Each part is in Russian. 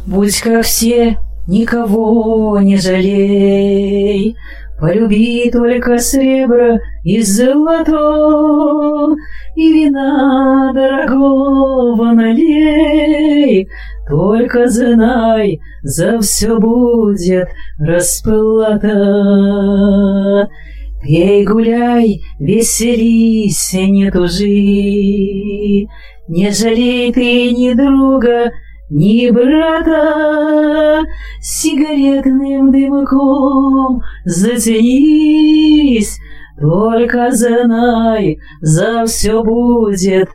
Будь как все, никого не жалей, полюби только сребро и золото, и вина дорогого налей. Только знай, за все будет расплата. Пей, гуляй, веселись, не тужи, не жалей ты ни друга, ни брата. Сигаретным дымком затянись, только знай, за все будет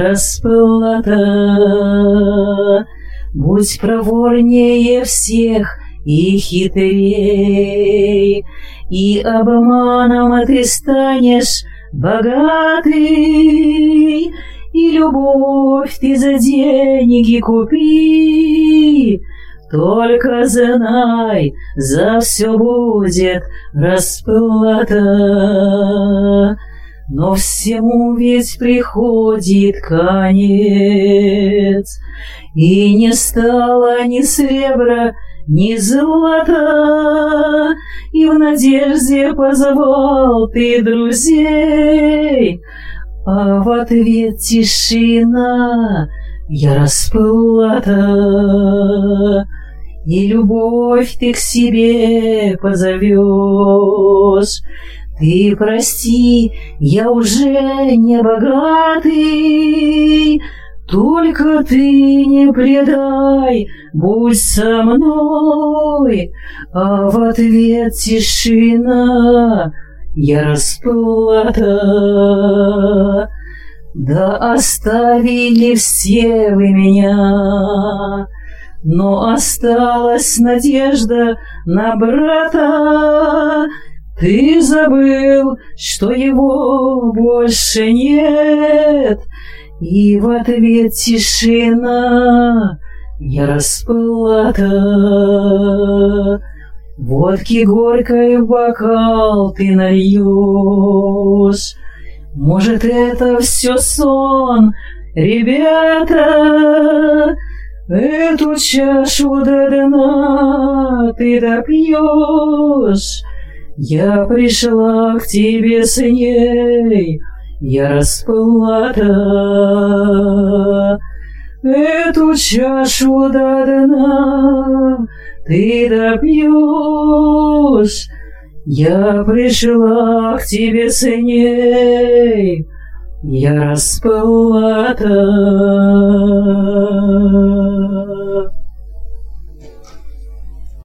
расплата. Будь проворнее всех и хитрей, и обманом ты станешь богатый, и любовь ты за деньги купи. Только знай, за все будет расплата. Но всему ведь приходит конец, и не стало ни сребра, ни злата, и в надежде позвал ты друзей, а в ответ тишина, я расплата. И любовь ты к себе позовешь. Ты прости, я уже не богатый, только ты не предай, будь со мной. А в ответ тишина, я расплата. Да оставили все вы меня, но осталась надежда на брата. Ты забыл, что его больше нет, и в ответ тишина, я расплата. Водки горькой в бокал ты нальешь. Может, это все сон, ребята? Эту чашу до дна ты допьешь. Я пришла к тебе с ней, я расплата. Эту чашу до дна ты допьешь. Я пришла к тебе с ней, я расплата.